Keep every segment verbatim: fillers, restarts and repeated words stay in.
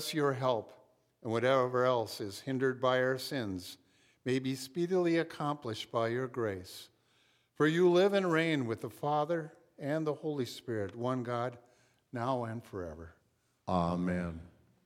us your help, and whatever else is hindered by our sins may be speedily accomplished by your grace. For you live and reign with the Father and the Holy Spirit, one God, now and forever. Amen.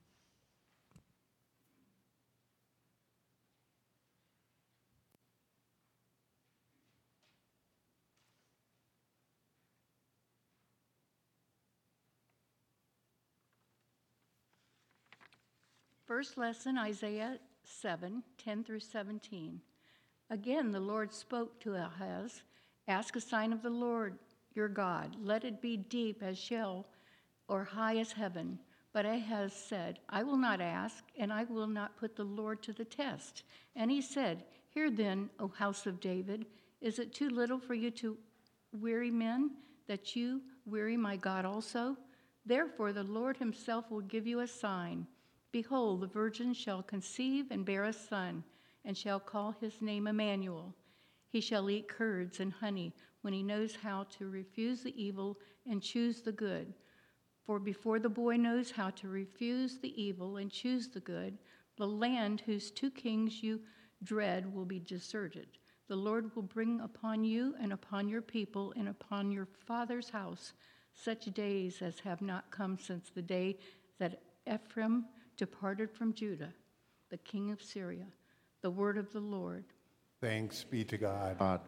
First lesson, Isaiah seven, ten through seventeen. Again, the Lord spoke to Ahaz, ask a sign of the Lord your God. Let it be deep as Sheol or high as heaven. But Ahaz said, I will not ask, and I will not put the Lord to the test. And he said, Hear then, O house of David, is it too little for you to weary men, that you weary my God also? Therefore the Lord himself will give you a sign. Behold, the virgin shall conceive and bear a son, and shall call his name Emmanuel. He shall eat curds and honey when he knows how to refuse the evil and choose the good. For before the boy knows how to refuse the evil and choose the good, the land whose two kings you dread will be deserted. The Lord will bring upon you and upon your people and upon your father's house such days as have not come since the day that Ephraim departed from Judah, the king of Syria. The word of the Lord. Thanks be to God. God.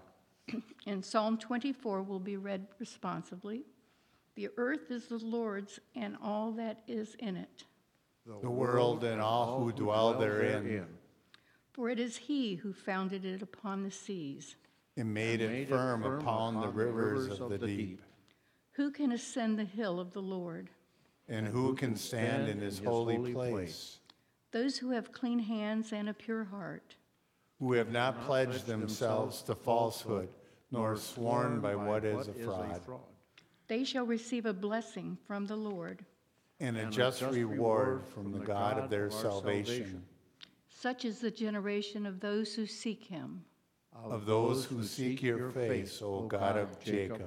And Psalm twenty-four will be read responsibly. The earth is the Lord's and all that is in it. The world and all who dwell therein. For it is he who founded it upon the seas. And made it firm upon the rivers of the deep. Who can ascend the hill of the Lord? And who can stand in his holy place? Those who have clean hands and a pure heart. Who have not pledged themselves to falsehood, nor sworn by what is a fraud. They shall receive a blessing from the Lord. And a just reward from the God of their salvation. Such is the generation of those who seek him. Of those who seek your face, O God of Jacob.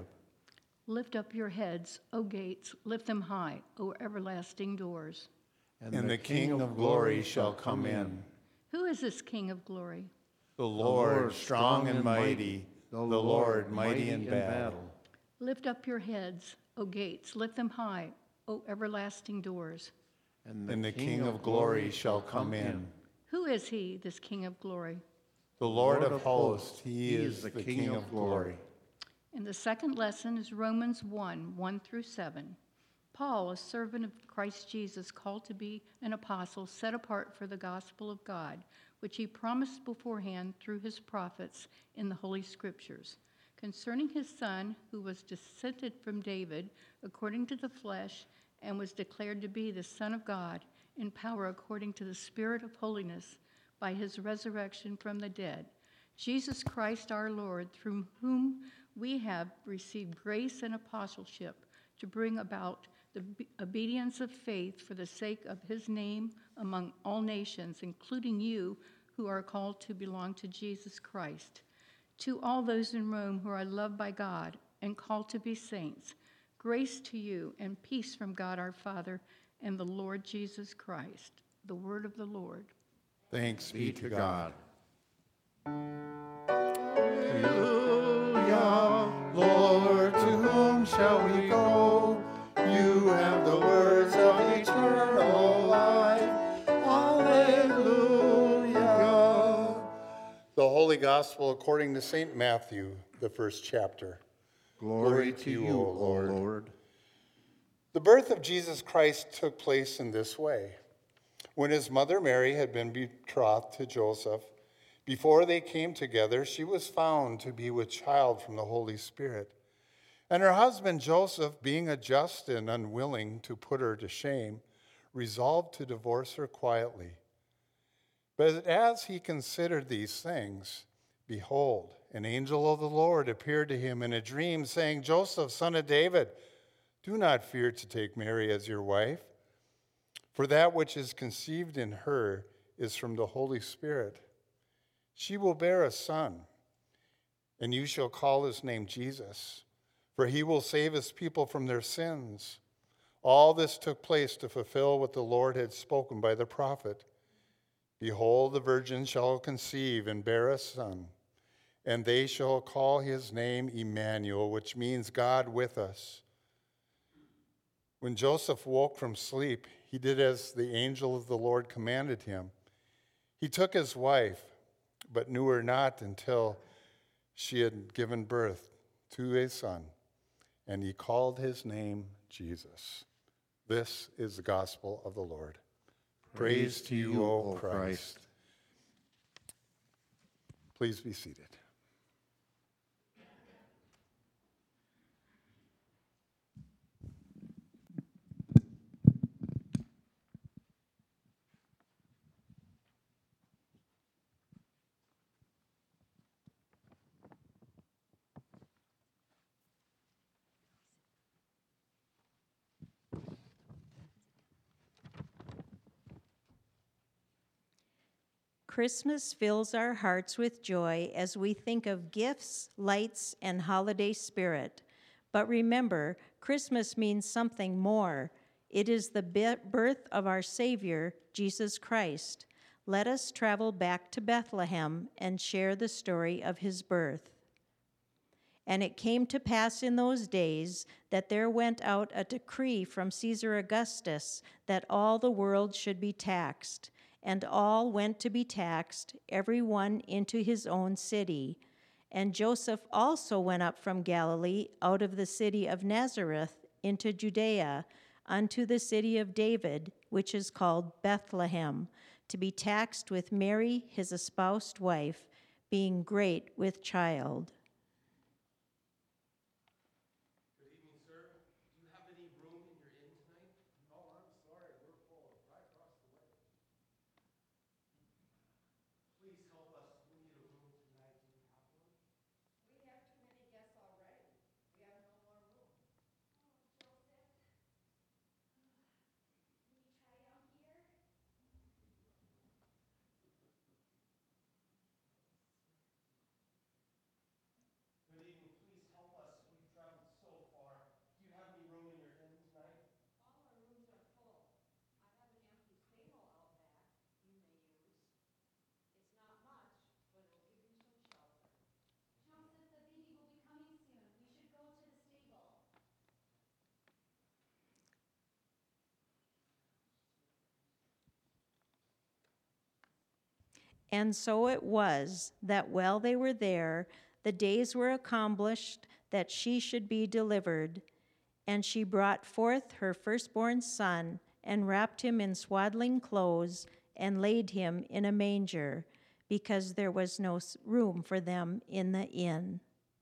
Lift up your heads, O gates, lift them high, O everlasting doors. And the King of glory shall come in. Who is this King of glory? The Lord, strong and mighty, the Lord, mighty in battle. Lift up your heads, O gates, lift them high, O everlasting doors. And the King of glory shall come in. Who is he, this King of glory? The Lord of hosts, he is the King of glory. And the second lesson is Romans one, one through seven. Paul, a servant of Christ Jesus, called to be an apostle, set apart for the gospel of God, which he promised beforehand through his prophets in the Holy Scriptures, concerning his Son, who was descended from David according to the flesh, and was declared to be the Son of God in power according to the Spirit of holiness by his resurrection from the dead, Jesus Christ our Lord, through whom we have received grace and apostleship to bring about the obedience of faith for the sake of his name among all nations, including you who are called to belong to Jesus Christ. To all those in Rome who are loved by God and called to be saints, grace to you and peace from God our Father and the Lord Jesus Christ. The word of the Lord. Thanks be to God. Hallelujah. Lord, to whom shall we go? You have the words of eternal life. Alleluia. The Holy Gospel according to Saint Matthew, the first chapter. Glory to you, O Lord. The birth of Jesus Christ took place in this way. When his mother Mary had been betrothed to Joseph, before they came together, she was found to be with child from the Holy Spirit. And her husband Joseph, being a just and unwilling to put her to shame, resolved to divorce her quietly. But as he considered these things, behold, an angel of the Lord appeared to him in a dream, saying, Joseph, son of David, do not fear to take Mary as your wife, for that which is conceived in her is from the Holy Spirit. She will bear a son, and you shall call his name Jesus, for he will save his people from their sins. All this took place to fulfill what the Lord had spoken by the prophet. Behold, the virgin shall conceive and bear a son, and they shall call his name Emmanuel, which means God with us. When Joseph woke from sleep, he did as the angel of the Lord commanded him. He took his wife, but knew her not until she had given birth to a son, and he called his name Jesus. This is the gospel of the Lord. Praise, Praise to you, O Christ. Christ. Please be seated. Christmas fills our hearts with joy as we think of gifts, lights, and holiday spirit. But remember, Christmas means something more. It is the birth of our Savior, Jesus Christ. Let us travel back to Bethlehem and share the story of his birth. And it came to pass in those days that there went out a decree from Caesar Augustus that all the world should be taxed. And all went to be taxed, every one into his own city. And Joseph also went up from Galilee, out of the city of Nazareth, into Judea, unto the city of David, which is called Bethlehem, to be taxed with Mary, his espoused wife, being great with child. Good evening, sir. Do you have any room in your inn tonight? No, I'm sorry. We're full. Right across the way. Please help us. We need a room tonight. Do you have one? We have too many guests already. We have no more room. Oh, Joseph. Can you try down here? Good evening. Please help us. We've traveled so far. Do you have any room in your inn tonight? All our rooms are full. I have an empty stable out back you may use. It's not much, but it'll give you some shelter. Joseph, the baby will be coming soon. We should go to the stable. And so it was that while they were there, the days were accomplished that she should be delivered. And she brought forth her firstborn son, and wrapped him in swaddling clothes, and laid him in a manger, because there was no room for them in the inn.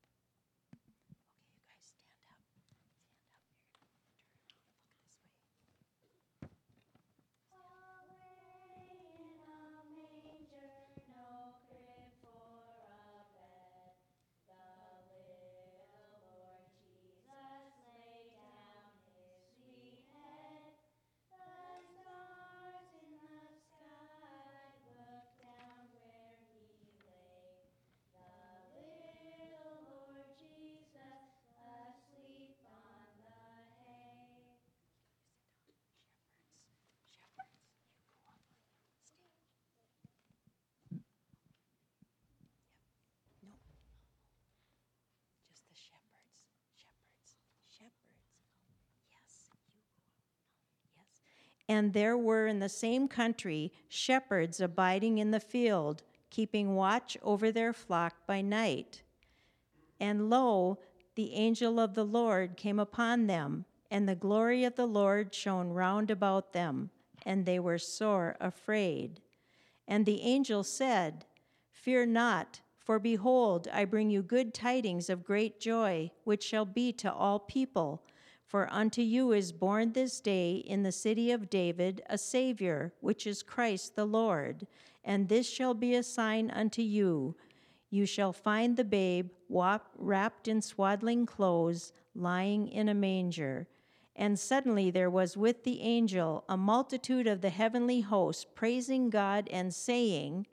And there were in the same country shepherds abiding in the field, keeping watch over their flock by night. And lo, the angel of the Lord came upon them, and the glory of the Lord shone round about them, and they were sore afraid. And the angel said, Fear not, for behold, I bring you good tidings of great joy, which shall be to all people. For unto you is born this day in the city of David a Savior, which is Christ the Lord. And this shall be a sign unto you. You shall find the babe wrapped in swaddling clothes, lying in a manger. And suddenly there was with the angel a multitude of the heavenly host, praising God and saying,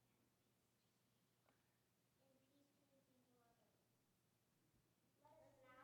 Let us now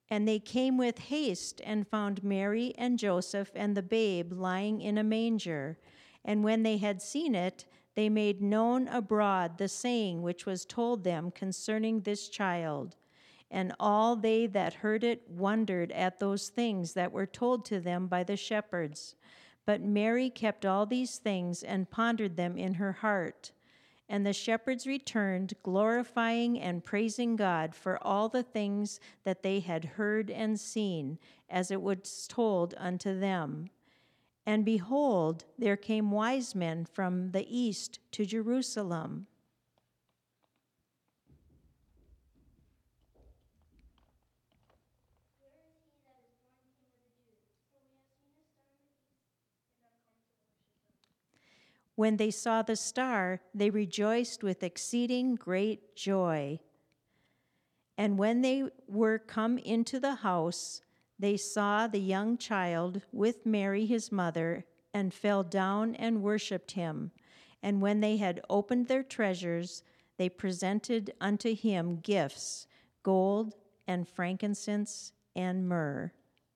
And they came with haste and found Mary and Joseph and the babe lying in a manger. And when they had seen it, they made known abroad the saying which was told them concerning this child. And all they that heard it wondered at those things that were told to them by the shepherds. But Mary kept all these things and pondered them in her heart. And the shepherds returned, glorifying and praising God for all the things that they had heard and seen, as it was told unto them. And behold, there came wise men from the east to Jerusalem. When they saw the star, they rejoiced with exceeding great joy. And when they were come into the house, they saw the young child with Mary his mother, and fell down and worshipped him. And when they had opened their treasures, they presented unto him gifts, gold and frankincense and myrrh.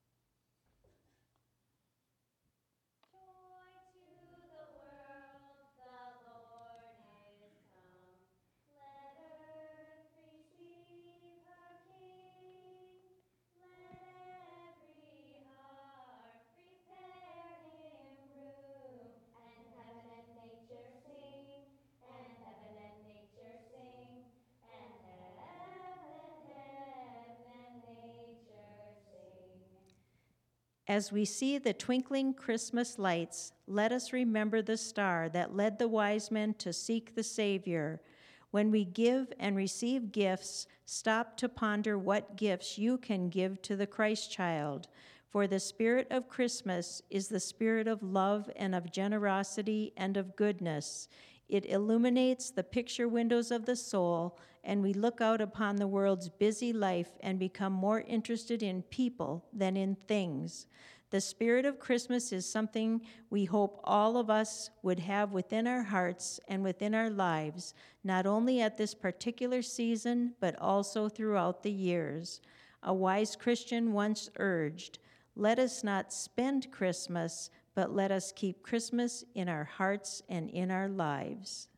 As we see the twinkling Christmas lights, let us remember the star that led the wise men to seek the Savior. When we give and receive gifts, stop to ponder what gifts you can give to the Christ child. For the spirit of Christmas is the spirit of love and of generosity and of goodness. It illuminates the picture windows of the soul, and we look out upon the world's busy life and become more interested in people than in things. The spirit of Christmas is something we hope all of us would have within our hearts and within our lives, not only at this particular season, but also throughout the years. A wise Christian once urged, "Let us not spend Christmas, but let us keep Christmas in our hearts and in our lives."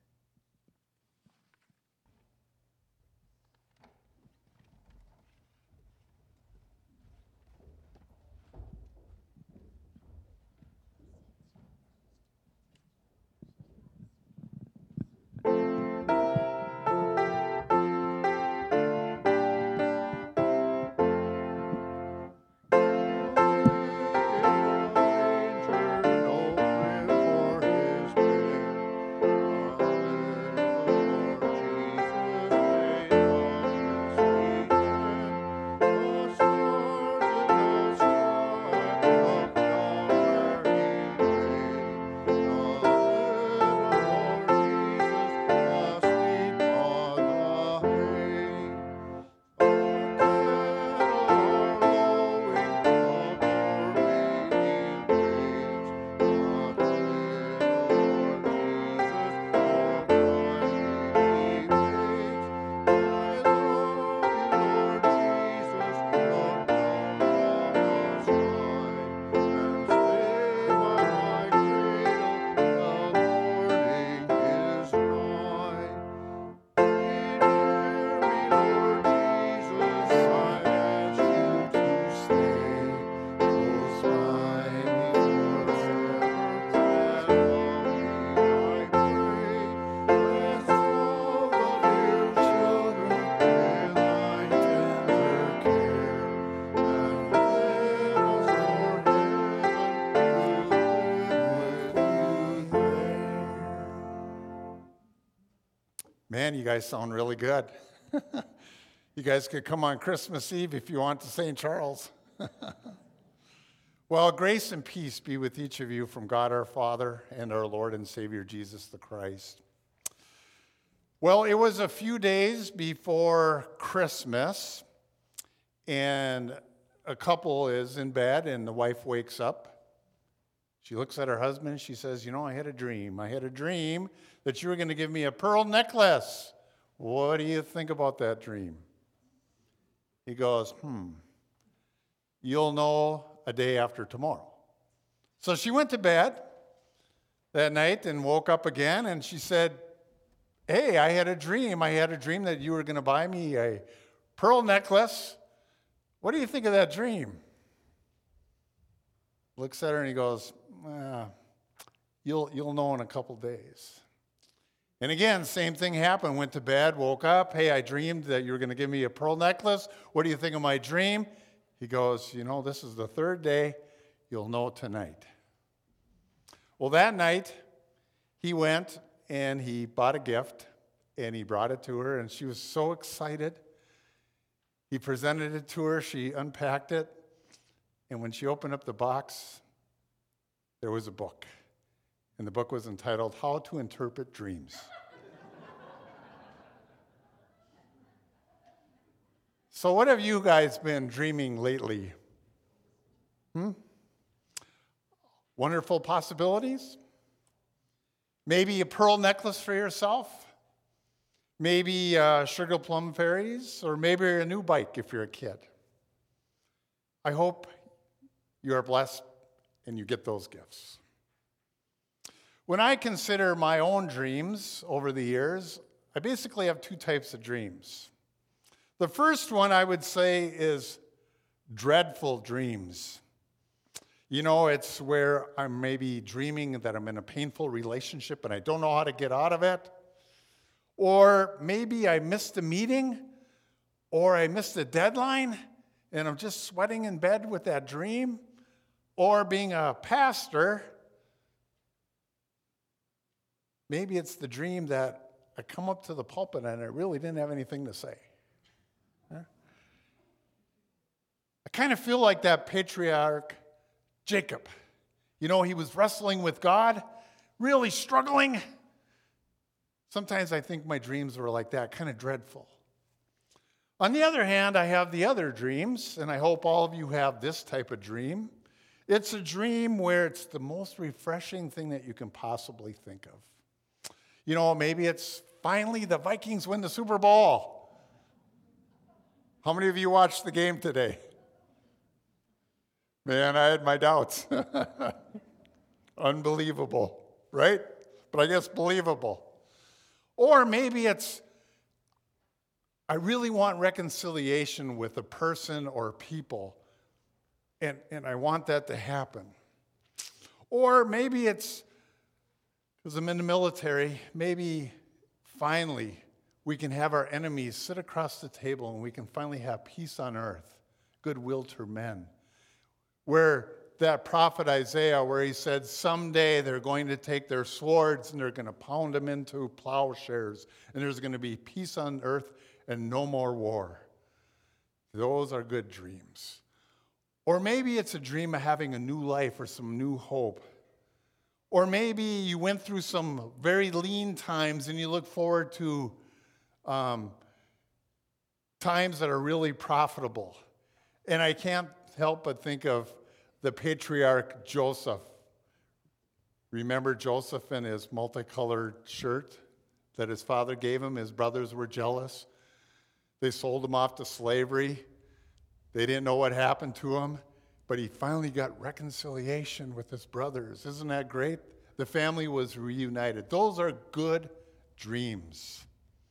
Man, you guys sound really good. You guys could come on Christmas Eve if you want to Saint Charles. Well, grace and peace be with each of you from God our Father and our Lord and Savior Jesus the Christ. Well, it was a few days before Christmas, and a couple is in bed, and the wife wakes up. She looks at her husband, and she says, "You know, I had a dream. I had a dream that you were going to give me a pearl necklace. What do you think about that dream?" He goes, hmm, you'll know a day after tomorrow. So she went to bed that night and woke up again, and she said, hey, I had a dream. I had a dream that you were going to buy me a pearl necklace. What do you think of that dream? Looks at her and he goes, eh, you'll, you'll know in a couple days. And again, same thing happened. Went to bed, woke up. Hey, I dreamed that you were going to give me a pearl necklace. What do you think of my dream? He goes, you know, this is the third day. You'll know tonight. Well, that night, he went and he bought a gift and he brought it to her, and she was so excited. He presented it to her. She unpacked it. And when she opened up the box, there was a book. And the book was entitled, How to Interpret Dreams. So what have you guys been dreaming lately? Hmm? Wonderful possibilities? Maybe a pearl necklace for yourself? Maybe uh, sugar plum fairies? Or maybe a new bike if you're a kid? I hope you are blessed and you get those gifts. When I consider my own dreams over the years, I basically have two types of dreams. The first one I would say is dreadful dreams. You know, it's where I'm maybe dreaming that I'm in a painful relationship and I don't know how to get out of it. Or maybe I missed a meeting, or I missed a deadline and I'm just sweating in bed with that dream. Or being a pastor, maybe it's the dream that I come up to the pulpit and I really didn't have anything to say. Huh? I kind of feel like that patriarch Jacob. You know, he was wrestling with God, really struggling. Sometimes I think my dreams were like that, kind of dreadful. On the other hand, I have the other dreams, and I hope all of you have this type of dream. It's a dream where it's the most refreshing thing that you can possibly think of. You know, maybe it's finally the Vikings win the Super Bowl. How many of you watched the game today? Man, I had my doubts. Unbelievable, right? But I guess believable. Or maybe it's, I really want reconciliation with a person or people, and, and I want that to happen. Or maybe it's, because I'm in the military, maybe finally we can have our enemies sit across the table and we can finally have peace on earth, goodwill to men. Where that prophet Isaiah, where he said, someday they're going to take their swords and they're going to pound them into plowshares, and there's going to be peace on earth and no more war. Those are good dreams. Or maybe it's a dream of having a new life or some new hope. Or maybe you went through some very lean times and you look forward to um, times that are really profitable. And I can't help but think of the patriarch Joseph. Remember Joseph and his multicolored shirt that his father gave him? His brothers were jealous. They sold him off to slavery. They didn't know what happened to him, but he finally got reconciliation with his brothers. Isn't that great? The family was reunited. Those are good dreams.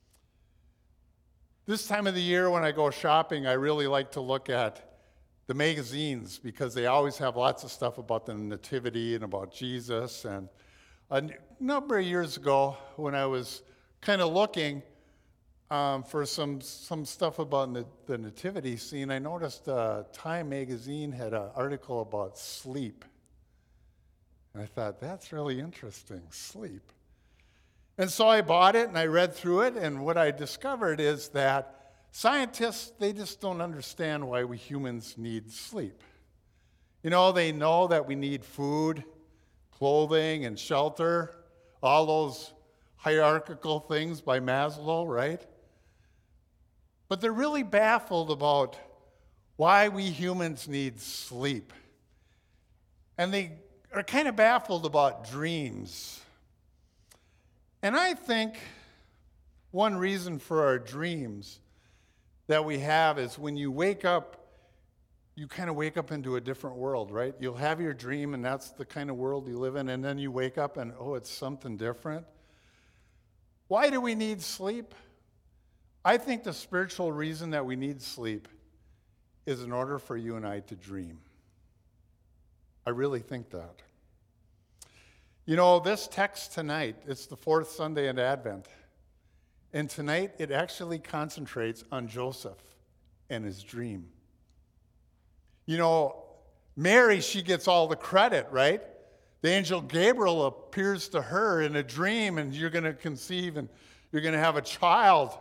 This time of the year when I go shopping, I really like to look at the magazines because they always have lots of stuff about the nativity and about Jesus. And a number of years ago when I was kind of looking um, for some some stuff about the, the nativity scene, I noticed uh, Time magazine had an article about sleep. And I thought, that's really interesting, sleep. And so I bought it and I read through it, and what I discovered is that scientists, they just don't understand why we humans need sleep. You know, they know that we need food, clothing, and shelter, all those hierarchical things by Maslow, right? But they're really baffled about why we humans need sleep. And they are kind of baffled about dreams. And I think one reason for our dreams that we have is when you wake up you kind of wake up into a different world, right? You'll have your dream, and that's the kind of world you live in, and then you wake up and, oh, it's something different. Why do we need sleep? I think the spiritual reason that we need sleep is in order for you and I to dream. I really think that. You know, this text tonight, it's the fourth Sunday in Advent. And tonight, it actually concentrates on Joseph and his dream. You know, Mary, she gets all the credit, right? The angel Gabriel appears to her in a dream, and you're going to conceive and you're going to have a child.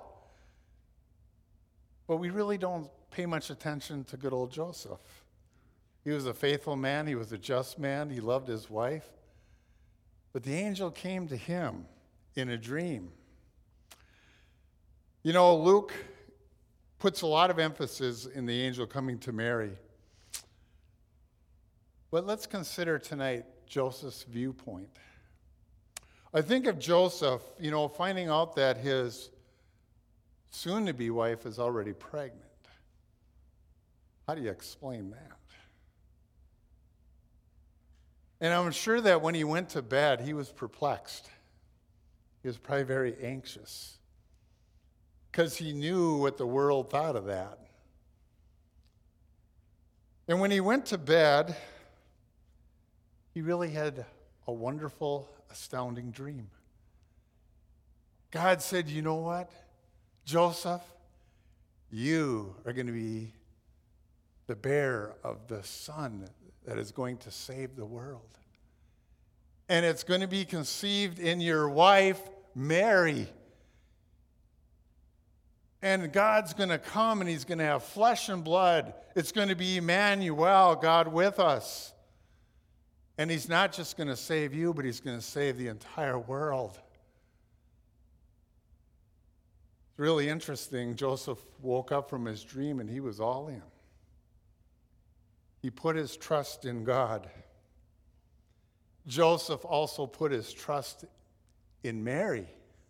But we really don't pay much attention to good old Joseph. He was a faithful man. He was a just man. He loved his wife. But the angel came to him in a dream. You know, Luke puts a lot of emphasis in the angel coming to Mary. But let's consider tonight Joseph's viewpoint. I think of Joseph, you know, finding out that his soon-to-be wife is already pregnant. How do you explain that? And I'm sure that when he went to bed, he was perplexed. He was probably very anxious because he knew what the world thought of that. And when he went to bed, he really had a wonderful, astounding dream. God said, you know what, Joseph, you are going to be the bearer of the son that is going to save the world. And it's going to be conceived in your wife, Mary. And God's going to come and he's going to have flesh and blood. It's going to be Emmanuel, God with us. And he's not just going to save you, but he's going to save the entire world. It's really interesting. Joseph woke up from his dream and he was all in. He put his trust in God. Joseph also put his trust in Mary.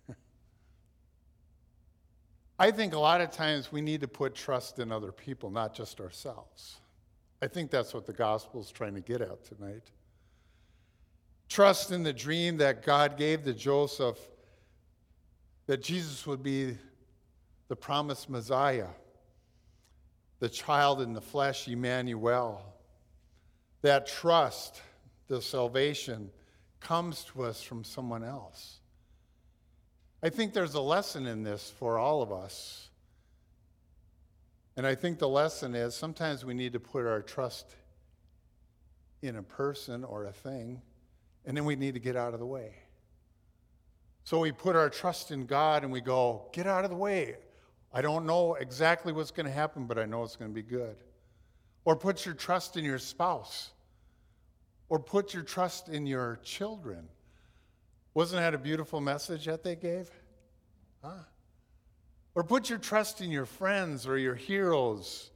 I think a lot of times we need to put trust in other people, not just ourselves. I think that's what the gospel is trying to get at tonight. Trust in the dream that God gave to Joseph, that Jesus would be the promised Messiah, the child in the flesh, Emmanuel. That trust, the salvation, comes to us from someone else. I think there's a lesson in this for all of us. And I think the lesson is sometimes we need to put our trust in a person or a thing, and then we need to get out of the way. So we put our trust in God and we go, get out of the way. I don't know exactly what's going to happen, but I know it's going to be good. Or put your trust in your spouse. Or put your trust in your children. Wasn't that a beautiful message that they gave? Huh? Or put your trust in your friends or your heroes.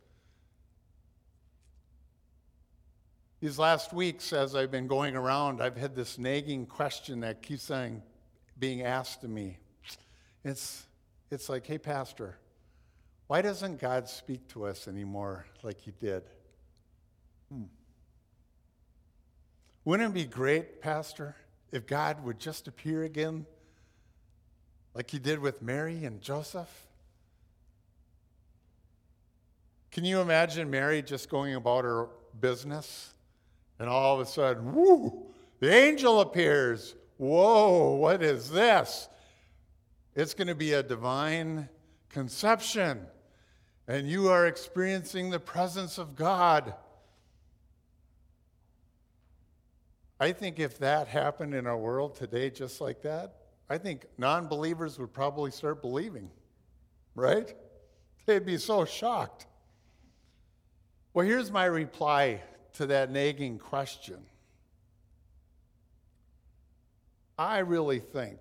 These last weeks, as I've been going around, I've had this nagging question that keeps saying, being asked to me. It's, it's like, hey, Pastor, why doesn't God speak to us anymore like he did? Hmm. Wouldn't it be great, Pastor, if God would just appear again like he did with Mary and Joseph? Can you imagine Mary just going about her business and all of a sudden, whoo, the angel appears. Whoa, what is this? It's going to be a divine conception, and you are experiencing the presence of God. I think if that happened in our world today just like that, I think non-believers would probably start believing, right? They'd be so shocked. Well, here's my reply to that nagging question. I really think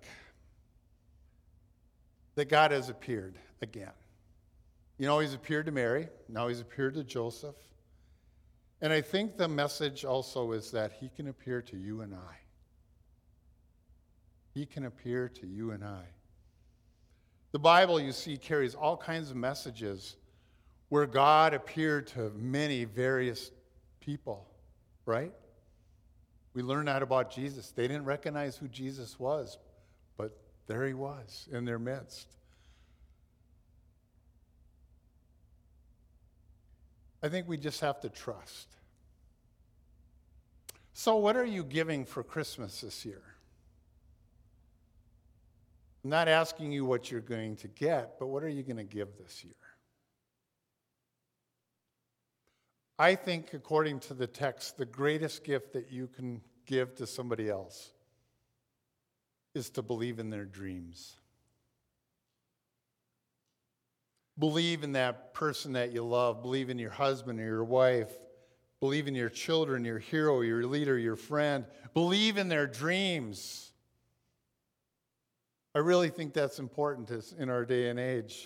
that God has appeared again. You know, he's appeared to Mary. Now he's appeared to Joseph. And I think the message also is that he can appear to you and I. He can appear to you and I. The Bible, you see, carries all kinds of messages where God appeared to many various people, right? We learn that about Jesus. They didn't recognize who Jesus was, but there he was in their midst. I think we just have to trust. So what are you giving for Christmas this year? I'm not asking you what you're going to get, but what are you going to give this year? I think, according to the text, the greatest gift that you can give to somebody else is to believe in their dreams. Believe in that person that you love. Believe in your husband or your wife. Believe in your children, your hero, your leader, your friend. Believe in their dreams. I really think that's important in our day and age.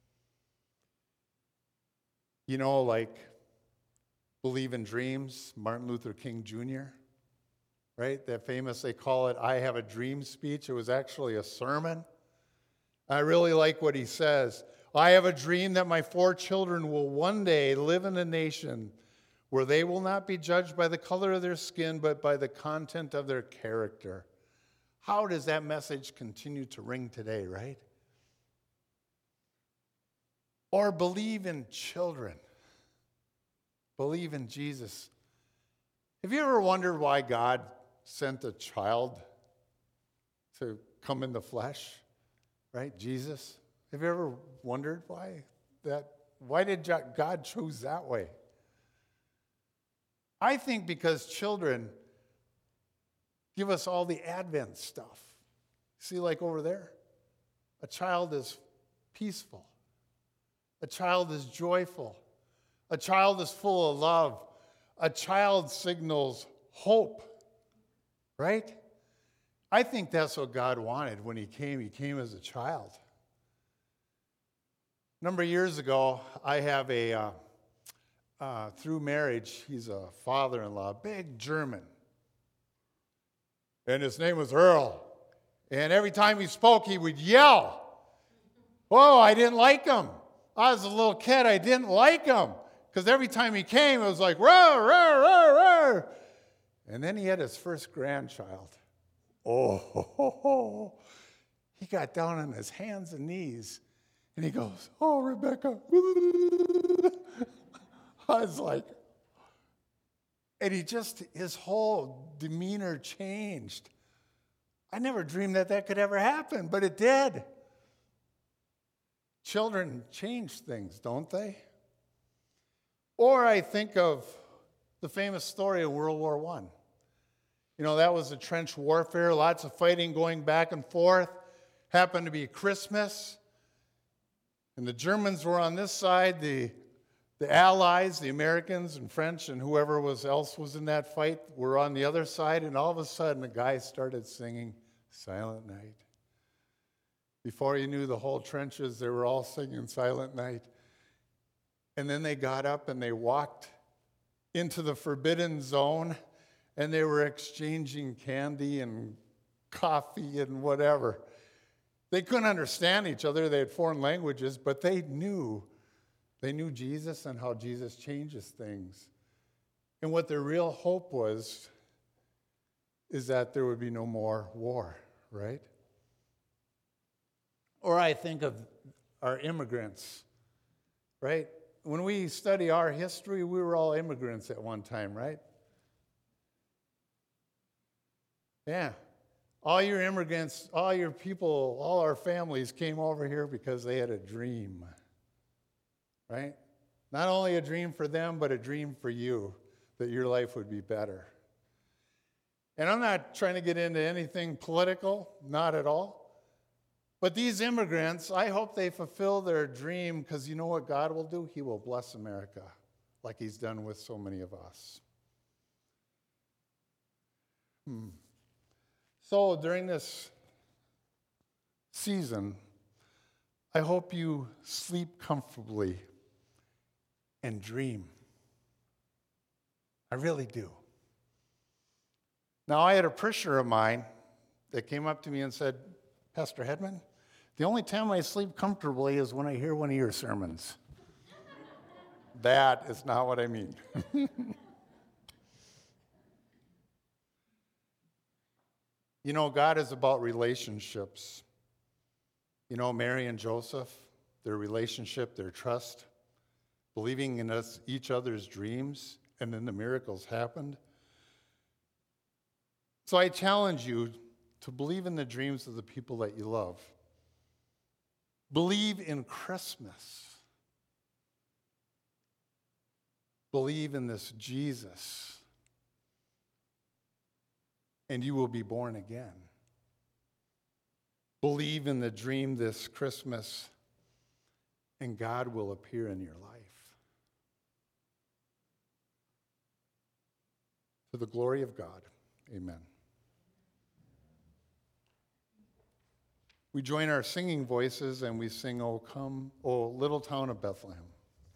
You know, like, believe in dreams, Martin Luther King Junior, right? That famous, they call it, I Have a Dream speech. It was actually a sermon. I really like what he says. I have a dream that my four children will one day live in a nation where they will not be judged by the color of their skin, but by the content of their character. How does that message continue to ring today, right? Or believe in children. Believe in Jesus. Have you ever wondered why God sent a child to come in the flesh, right? Jesus. Have you ever wondered why that? Why did God choose that way? I think because children give us all the Advent stuff. See, like over there, a child is peaceful. A child is joyful. A child is full of love. A child signals hope, right? I think that's what God wanted when he came. He came as a child. A number of years ago, I have a, uh, uh, through marriage, he's a father-in-law, big German. And his name was Earl. And every time he spoke, he would yell. Oh, I didn't like him. I was a little kid, I didn't like him. Because every time he came, it was like, roar, roar, roar, roar. And then he had his first grandchild. Oh, ho, ho, ho. He got down on his hands and knees. And he goes, oh, Rebecca. I was like, and he just, his whole demeanor changed. I never dreamed that that could ever happen, but it did. Children change things, don't they? Or I think of the famous story of World War One. You know, that was a trench warfare, lots of fighting going back and forth. Happened to be Christmas. And the Germans were on this side, the, the Allies, the Americans and French and whoever was else was in that fight were on the other side. And all of a sudden, the guy started singing Silent Night. Before you knew the whole trenches, they were all singing Silent Night. And then they got up and they walked into the forbidden zone and they were exchanging candy and coffee and whatever. They couldn't understand each other. They had foreign languages, but they knew. They knew Jesus and how Jesus changes things. And what their real hope was is that there would be no more war, right? Or I think of our immigrants, right? When we study our history, we were all immigrants at one time, right? Yeah. All your immigrants, all your people, all our families came over here because they had a dream, right? Not only a dream for them, but a dream for you, that your life would be better. And I'm not trying to get into anything political, not at all. But these immigrants, I hope they fulfill their dream, because you know what God will do? He will bless America like he's done with so many of us. Hmm. So during this season, I hope you sleep comfortably and dream. I really do. Now, I had a parishioner of mine that came up to me and said, Pastor Hedman, the only time I sleep comfortably is when I hear one of your sermons. That is not what I mean. You know, God is about relationships. You know, Mary and Joseph, their relationship, their trust, believing in us, each other's dreams, and then the miracles happened. So I challenge you to believe in the dreams of the people that you love. Believe in Christmas. Believe in this Jesus. And you will be born again. Believe in the dream this Christmas, and God will appear in your life. To the glory of God, amen. We join our singing voices and we sing, "O come, O little town of Bethlehem."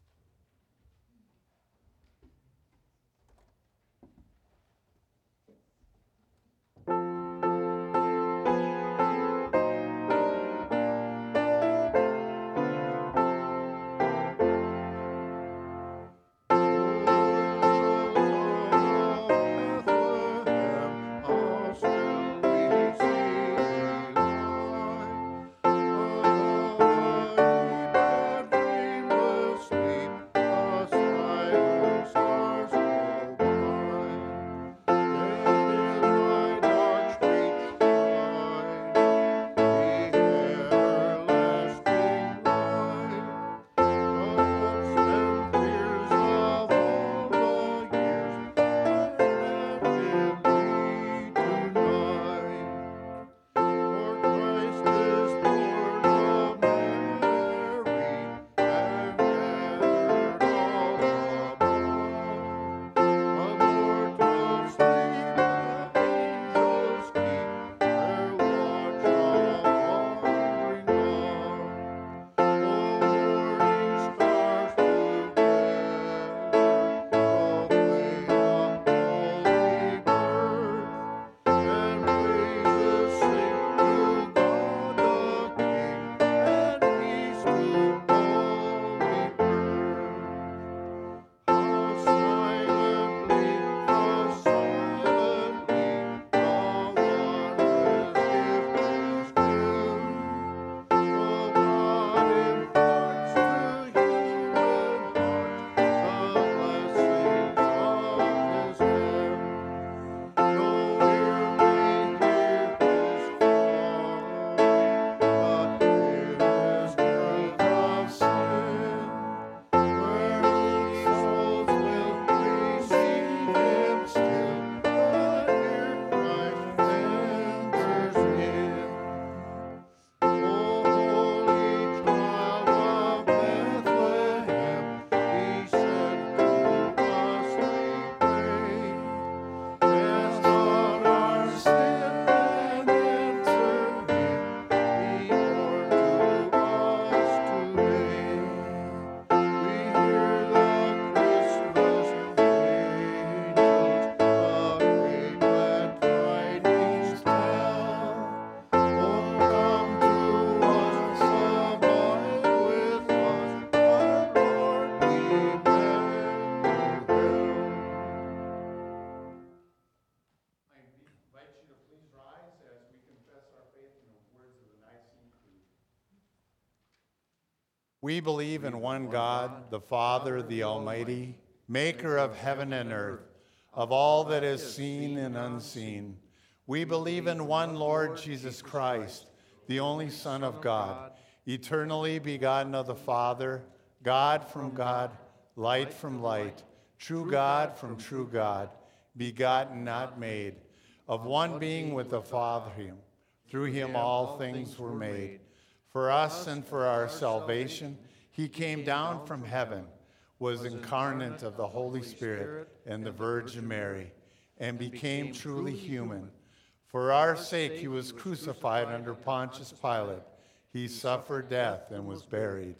We believe in one God, the Father, the Almighty, maker of heaven and earth, of all that is seen and unseen. We believe in one Lord Jesus Christ, the only Son of God, eternally begotten of the Father, God from God, light from light, true God from true God, begotten, not made, of one being with the Father. Through him all things were made. For us and for our salvation, he came down from heaven, was incarnate of the Holy Spirit and the Virgin Mary, and became truly human. For our sake he was crucified under Pontius Pilate. He suffered death and was buried.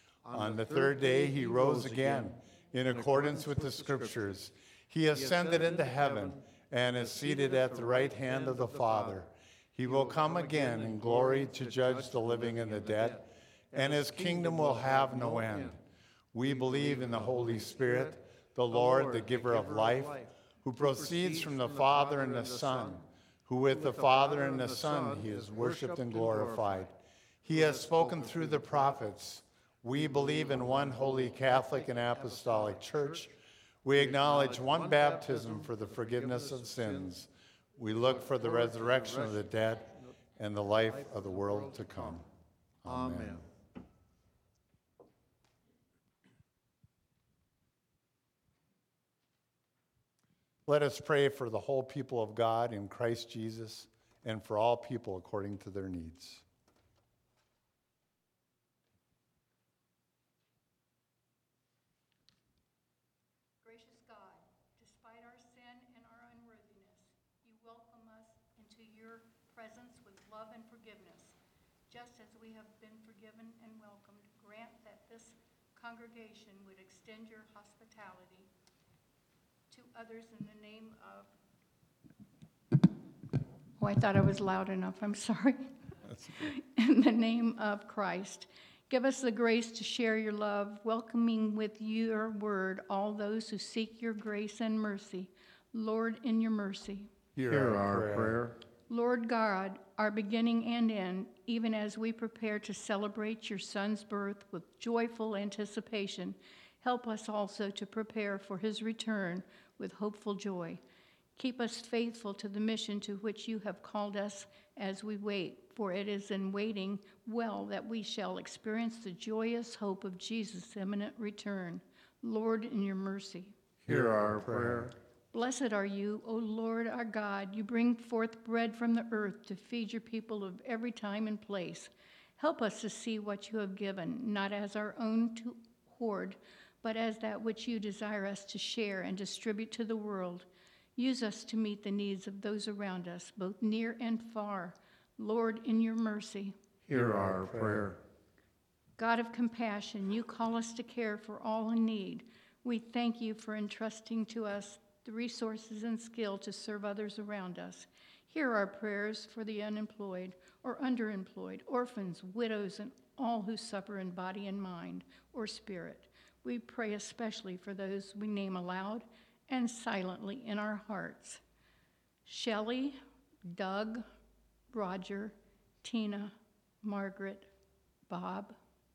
On the third day he rose again, in accordance with the Scriptures. He ascended into heaven and is seated at the right hand of the Father. He will come again in glory to judge the living and the dead, and his kingdom will have no end. We believe in the Holy Spirit, the Lord, the giver of life, who proceeds from the Father and the Son, who with the Father and the Son he is worshiped and glorified. He has spoken through the prophets. We believe in one holy Catholic and Apostolic Church. We acknowledge one baptism for the forgiveness of sins. We look for the resurrection of the dead and the life of the world to come. Amen. Let us pray for the whole people of God in Christ Jesus and for all people according to their needs. Gracious God, despite our sin and our unworthiness, you welcome us into your presence with love and forgiveness. Just as we have been forgiven and welcomed, grant that this congregation would extend your hospitality to others in the name of... Oh, I thought I was loud enough. I'm sorry. In the name of Christ. Give us the grace to share your love, welcoming with your word all those who seek your grace and mercy. Lord, in your mercy. Hear our prayer. Lord God, our beginning and end, even as we prepare to celebrate your Son's birth with joyful anticipation, help us also to prepare for his return with hopeful joy. Keep us faithful to the mission to which you have called us as we wait, for it is in waiting well that we shall experience the joyous hope of Jesus' imminent return. Lord, in your mercy. Hear our prayer. Blessed are you, O Lord our God. You bring forth bread from the earth to feed your people of every time and place. Help us to see what you have given, not as our own to hoard, but as that which you desire us to share and distribute to the world. Use us to meet the needs of those around us, both near and far. Lord, in your mercy. Hear our prayer. God of compassion, you call us to care for all in need. We thank you for entrusting to us the resources and skill to serve others around us. Hear our prayers for the unemployed or underemployed, orphans, widows, and all who suffer in body and mind or spirit. We pray especially for those we name aloud and silently in our hearts. Shelley, Doug, Roger, Tina, Margaret, Bob.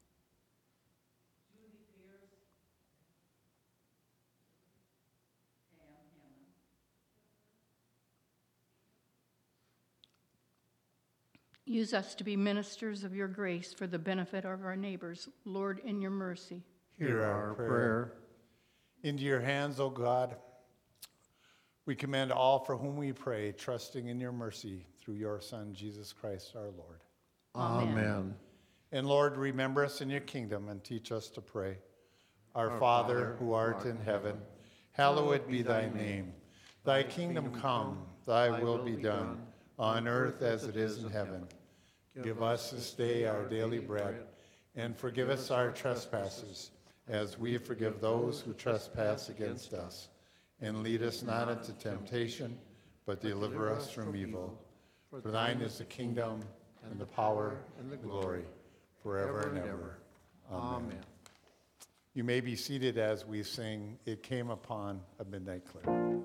Use us to be ministers of your grace for the benefit of our neighbors. Lord, in your mercy. Hear our prayer. Into your hands, O God, we commend all for whom we pray, trusting in your mercy through your Son, Jesus Christ our Lord. Amen. Amen. And Lord, remember us in your kingdom and teach us to pray. Our, our Father, Father, who art in heaven, hallowed be thy name. Thy kingdom come, thy will be done, on earth as it is in heaven. Give us this day our daily bread, and forgive us our trespasses, as we forgive those who trespass against us. And lead us not into temptation, but deliver us from evil. For thine is the kingdom, and the power, and the glory, forever and ever. Amen. You may be seated as we sing, It Came Upon a Midnight Clear.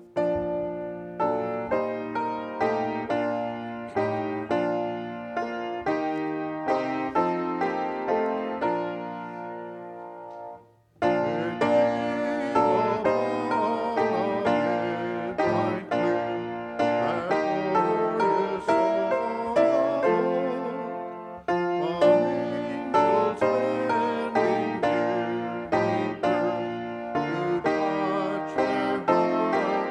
Angels bending near, to touch their hearts.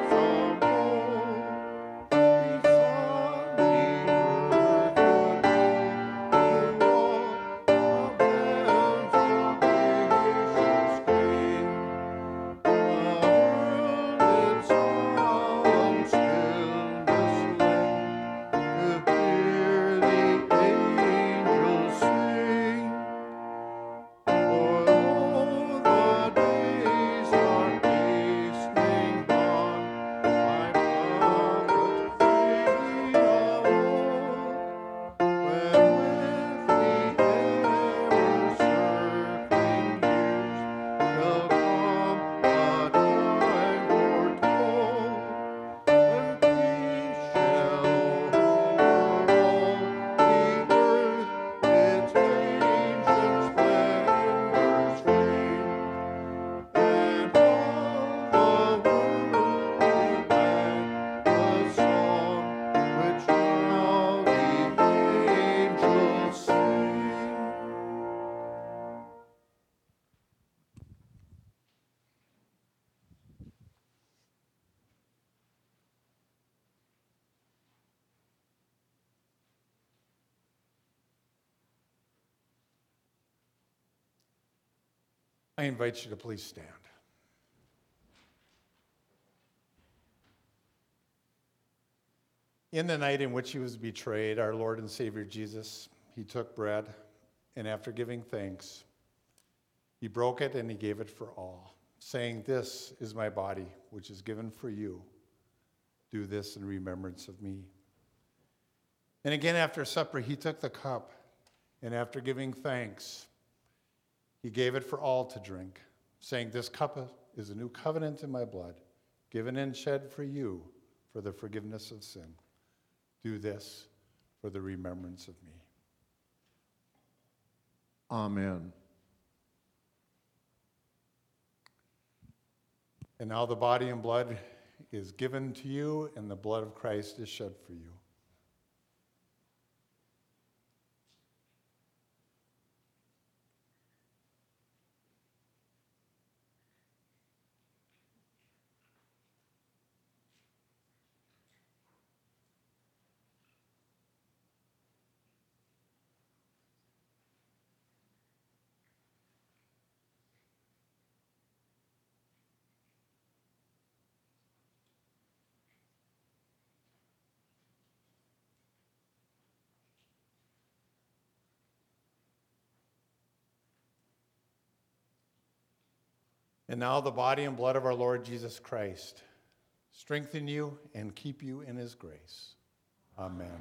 I invite you to please stand. In the night in which he was betrayed, our Lord and Savior Jesus, he took bread, and after giving thanks, he broke it and he gave it for all, saying, "This is my body, which is given for you. Do this in remembrance of me." And again after supper, he took the cup, and after giving thanks, he gave it for all to drink, saying, "This cup is a new covenant in my blood, given and shed for you for the forgiveness of sin. Do this for the remembrance of me." Amen. And now the body and blood is given to you, and the blood of Christ is shed for you. And now the body and blood of our Lord Jesus Christ strengthen you and keep you in his grace. Amen.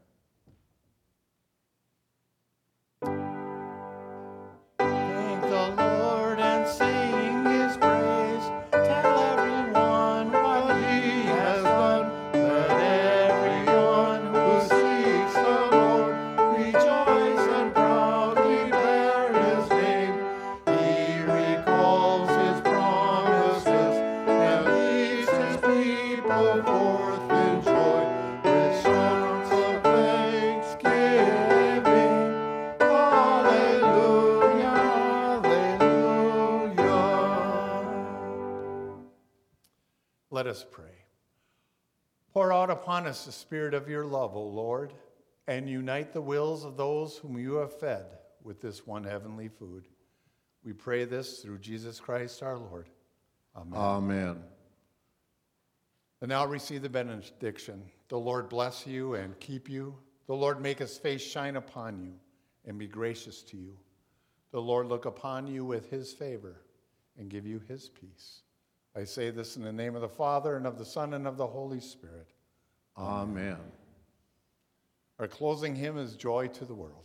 Thank the Lord and sing his praise. Tell everyone what he has done. Let everyone who seeks the Lord rejoice and proudly bear his name. He recalls his promises and leads his people forth in joy with songs of thanksgiving. Hallelujah, hallelujah. Let us pray. Pour out upon us the spirit of your love, O Lord, and unite the wills of those whom you have fed with this one heavenly food. We pray this through Jesus Christ our Lord. Amen. Amen. And now receive the benediction. The Lord bless you and keep you. The Lord make his face shine upon you and be gracious to you. The Lord look upon you with his favor and give you his peace. I say this in the name of the Father, and of the Son, and of the Holy Spirit. Amen. Our closing hymn is Joy to the World.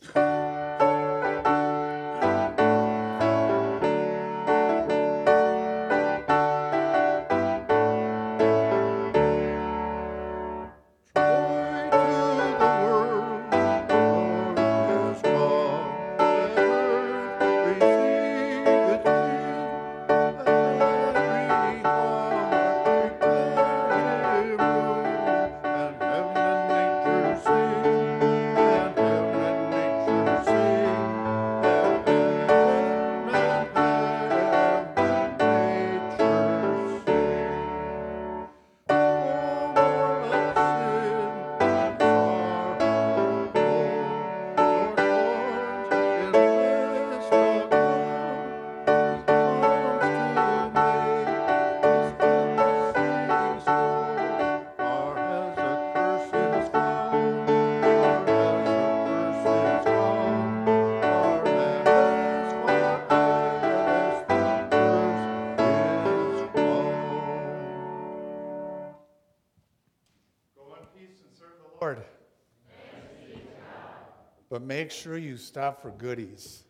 But make sure you stop for goodies.